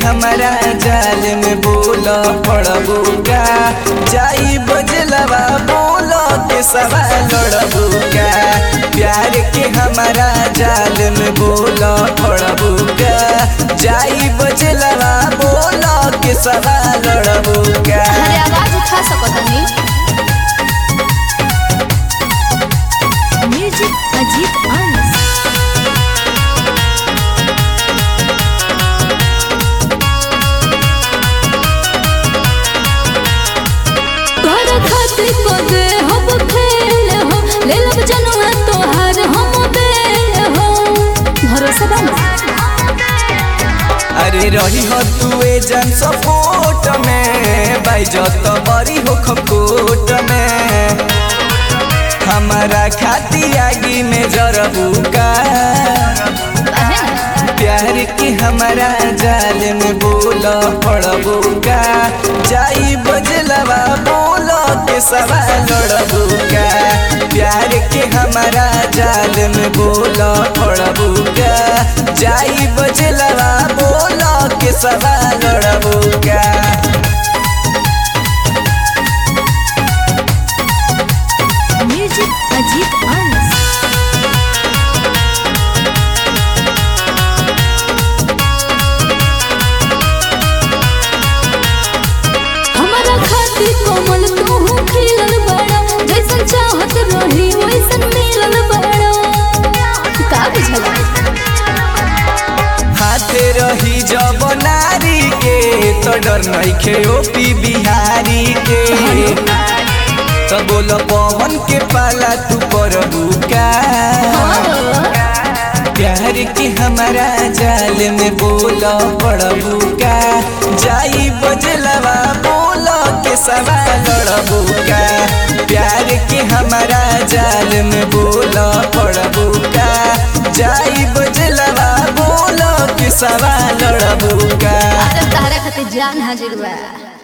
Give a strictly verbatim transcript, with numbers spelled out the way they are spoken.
हमारा जाल में बोला पड़बू का जाई बजलवा बोला के सवा लड़बू का प्यार के हमारा जाल में बोला पड़बू का जाई बजलवा बोला के सवा लड़बू का। अरे आवाज उठा सकत नहीं। म्यूजिक अजीत अंश अरे रही हो तू एजन सपोर्ट में बाइजत बड़ी हो खकोट में हमारा खाती आगी में जरबू का प्यार के हमारा जाल में बोला पड़बू का जाई बजलवा बोला के सवा लड़बू का प्यार के हमारा जाल में बोला पड़बू का जाई बजलवा बोला के सवा लड़बू का। म्यूजिक अजीत अंश हमारा खातिर कोमल तू खिलल बड़ा जैसन चाहत रही वैसन मिलल बड़ा का बुझला हाथे रही जब नारी के तो डर नहीं खे ओपी बिहारी के तो बोल पवन के पाला तू परबू का प्यार के हमारा जाल में बोला पड़बू का जाई बजलवा बोला के सवा लड़बू का प्यार के हमारा जाल में बोला पड़बू का जाई बजलवा बोला के सवा लड़बू का। अरे तारा खातिर जान हाजिर बा।